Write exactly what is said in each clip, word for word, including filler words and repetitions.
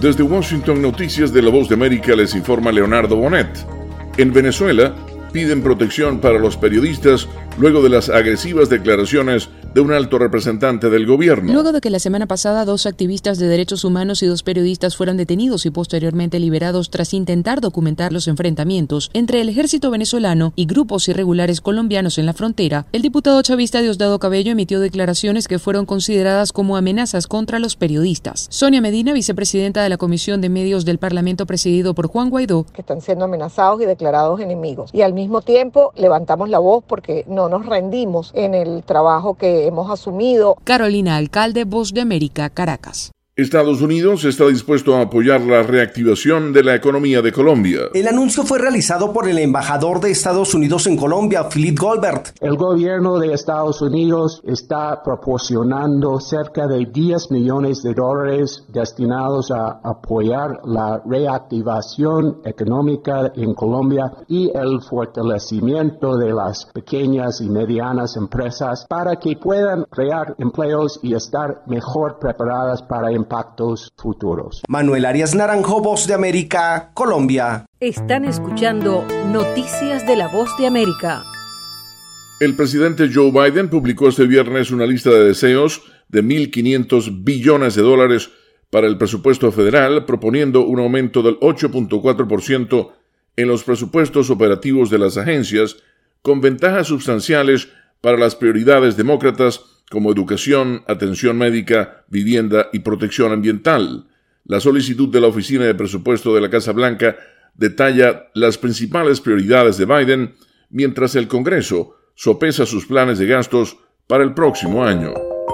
Desde Washington, Noticias de la Voz de América, les informa Leonardo Bonet. En Venezuela, piden protección para los periodistas luego de las agresivas declaraciones de un alto representante del gobierno. Luego de que la semana pasada dos activistas de derechos humanos y dos periodistas fueran detenidos y posteriormente liberados tras intentar documentar los enfrentamientos entre el ejército venezolano y grupos irregulares colombianos en la frontera, el diputado chavista Diosdado Cabello emitió declaraciones que fueron consideradas como amenazas contra los periodistas. Sonia Medina, vicepresidenta de la Comisión de Medios del Parlamento presidido por Juan Guaidó, que están siendo amenazados y declarados enemigos. Y al mismo tiempo levantamos la voz porque no nos rendimos en el trabajo que hemos asumido. Carolina Alcalde, Voz de América, Caracas. Estados Unidos está dispuesto a apoyar la reactivación de la economía de Colombia. El anuncio fue realizado por el embajador de Estados Unidos en Colombia, Philip Goldberg. El gobierno de Estados Unidos está proporcionando cerca de diez millones de dólares destinados a apoyar la reactivación económica en Colombia y el fortalecimiento de las pequeñas y medianas empresas para que puedan crear empleos y estar mejor preparadas para impactos futuros. Manuel Arias Naranjo, Voz de América, Colombia. Están escuchando Noticias de la Voz de América. El presidente Joe Biden publicó este viernes una lista de deseos de mil quinientos billones de dólares para el presupuesto federal, proponiendo un aumento del ocho punto cuatro por ciento en los presupuestos operativos de las agencias, con ventajas sustanciales para las prioridades demócratas como educación, atención médica, vivienda y protección ambiental. La solicitud de la Oficina de Presupuesto de la Casa Blanca detalla las principales prioridades de Biden, mientras el Congreso sopesa sus planes de gastos para el próximo año.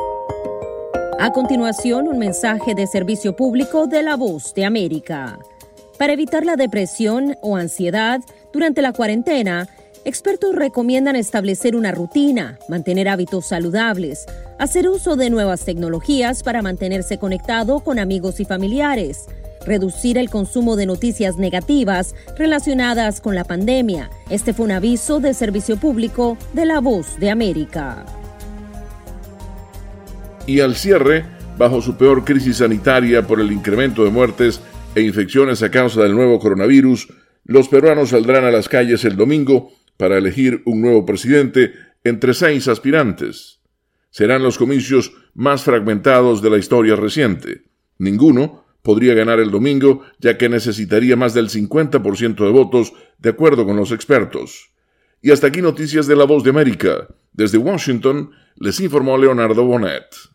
A continuación, un mensaje de servicio público de la Voz de América. Para evitar la depresión o ansiedad durante la cuarentena, expertos recomiendan establecer una rutina, mantener hábitos saludables, hacer uso de nuevas tecnologías para mantenerse conectado con amigos y familiares, reducir el consumo de noticias negativas relacionadas con la pandemia. Este fue un aviso de servicio público de la Voz de América. Y al cierre, bajo su peor crisis sanitaria por el incremento de muertes e infecciones a causa del nuevo coronavirus, los peruanos saldrán a las calles el domingo para elegir un nuevo presidente entre seis aspirantes. Serán los comicios más fragmentados de la historia reciente. Ninguno podría ganar el domingo, ya que necesitaría más del cincuenta por ciento de votos, de acuerdo con los expertos. Y hasta aquí Noticias de la Voz de América. Desde Washington, les informó Leonardo Bonet.